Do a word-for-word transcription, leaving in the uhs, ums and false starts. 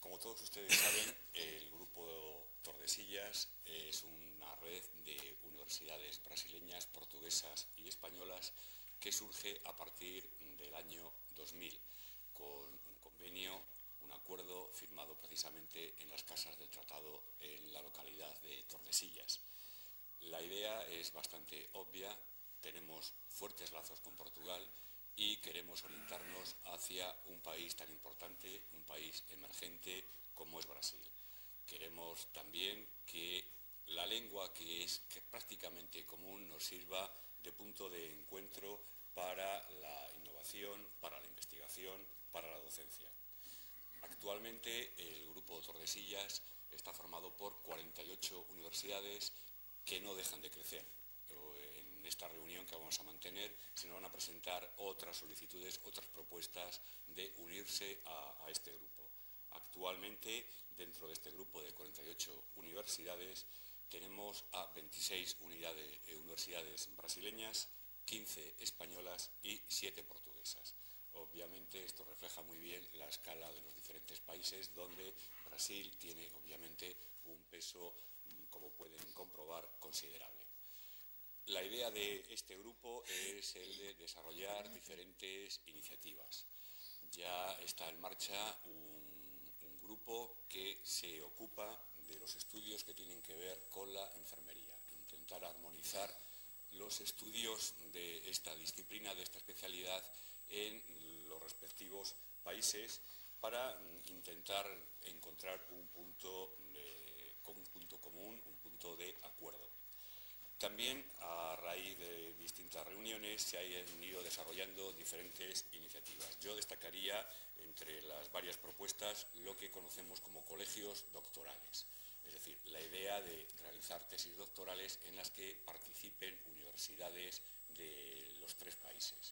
Como todos ustedes saben, el Grupo Tordesillas es una red de universidades brasileñas, portuguesas y españolas que surge a partir del año dos mil, con un convenio, un acuerdo firmado precisamente en las Casas del Tratado en la localidad de Tordesillas. La idea es bastante obvia: tenemos fuertes lazos con Portugal y queremos orientarnos hacia un país tan importante, un país emergente como es Brasil. Queremos también que la lengua, que es que prácticamente común, nos sirva de punto de encuentro para la innovación, para la investigación, para la docencia. Actualmente el Grupo Tordesillas está formado por cuarenta y ocho universidades que no dejan de crecer. En esta reunión que vamos a mantener se nos van a presentar otras solicitudes, otras propuestas de unirse a, a este grupo. Actualmente, dentro de este grupo de cuarenta y ocho universidades, tenemos a veintiséis unidades, eh, universidades brasileñas, quince españolas y siete portuguesas. Obviamente esto refleja muy bien la escala de los diferentes países, donde Brasil tiene obviamente un peso, como pueden comprobar, considerable. La idea de este grupo es el de desarrollar diferentes iniciativas. Ya está en marcha un, un grupo que se ocupa de los estudios que tienen que ver con la enfermería, intentar armonizar los estudios de esta disciplina, de esta especialidad, en los respectivos países para intentar encontrar un punto, de, un punto común, un punto de acuerdo. También, a raíz de distintas reuniones, se han ido desarrollando diferentes iniciativas. Yo destacaría, entre las varias propuestas, lo que conocemos como colegios doctorales. Es decir, la idea de realizar tesis doctorales en las que participen universidades de los tres países.